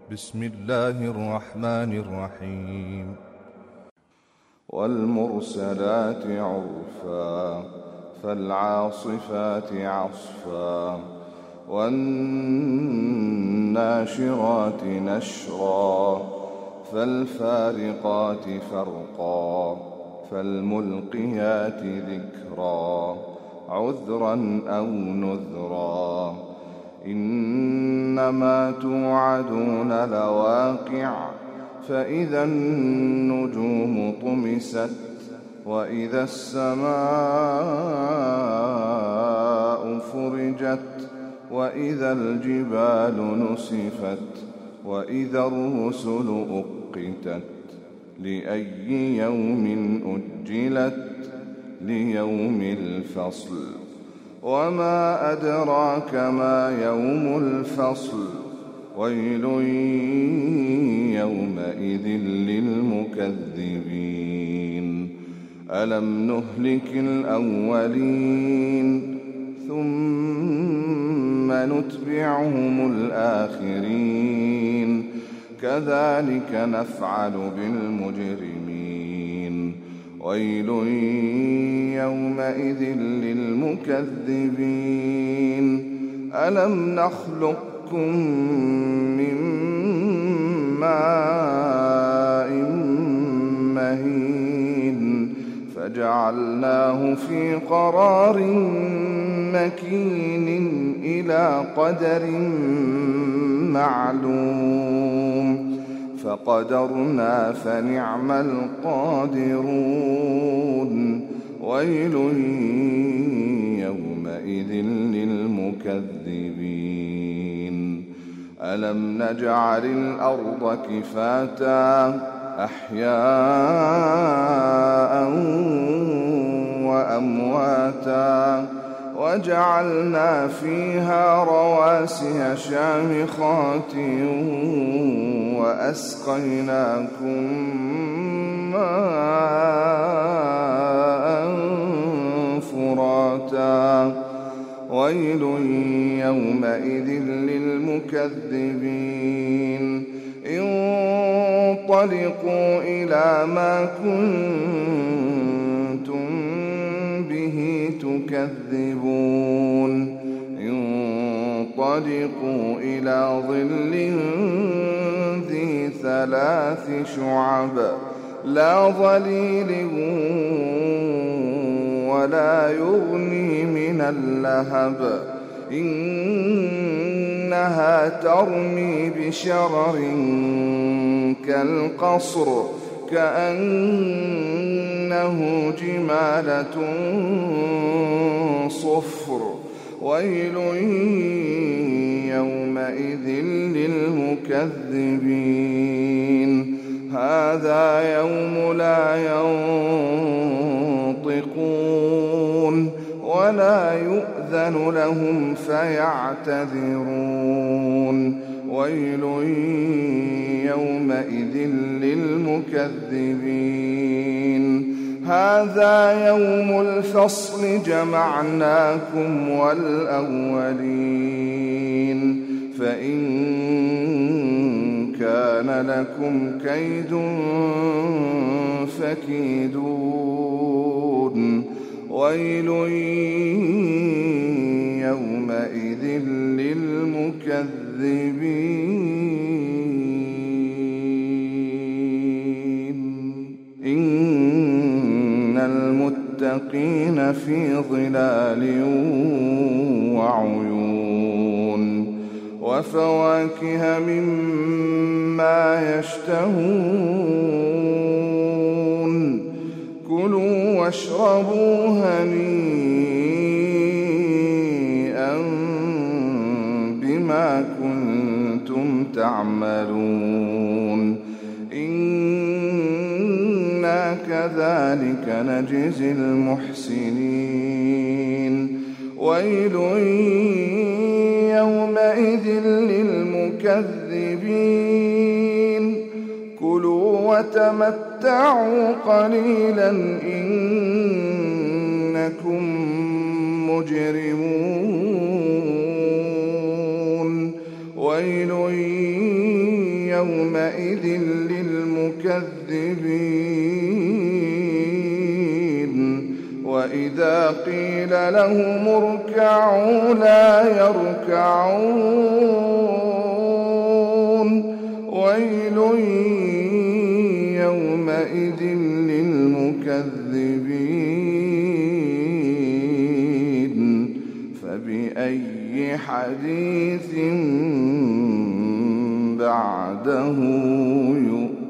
بسم الله الرحمن الرحيم. والمرسلات عرفا فالعاصفات عصفا والناشرات نشرا فالفارقات فرقا فالملقيات ذكرا عذرا أو نذرا إنما توعدون لواقع فإذا النجوم طمست وإذا السماء فرجت وإذا الجبال نسفت وإذا الرسل أقتت لأي يوم أجلت ليوم الفصل وما أدراك ما يوم الفصل ويل يومئذ للمكذبين ألم نهلك الأولين ثم نتبعهم الآخرين كذلك نفعل بالمجرمين ويل يومئذ للمكذبين ألم نخلقكم من ماء مهين فجعلناه في قرار مكين إلى قدر معلوم فقدرنا فنعم القادرون ويل يومئذ للمكذبين ألم نجعل الأرض كفاتا أحياء وأمواتا وجعلنا فيها رواسي شامخات وأسقيناكم ماء فراتا ويل يومئذ للمكذبين انطلقوا إلى ما كنتم به تكذبون انطلقوا إلى ظل ذي ثلاث شعب لا ظليل ولا يغني من اللهب إنها ترمي بشرر كالقصر كأنه جمالة صفر ويل يومئذ للمكذبين هذا يوم لا ينطقون ولا يؤذن لهم فيعتذرون ويل يومئذ للمكذبين هذا يوم الفصل جمعناكم والأولين فإن كان لكم كيد فكيدون ويل يومئذ للمكذبين إن المتقين في ظلال وعيون وفواكه مما يشتهون كلوا واشربوا هنيئا بما كنتم تعملون إنا كذلك نجزي المحسنين ويل يومئذ للمكذبين كلوا وتمتعوا قليلا إنكم مجرمون ويل يومئذ للمكذبين وإذا قيل لهم اركعوا لا يركعون ويل يومئذ للمكذبين فبأي حديث بعده يؤمنون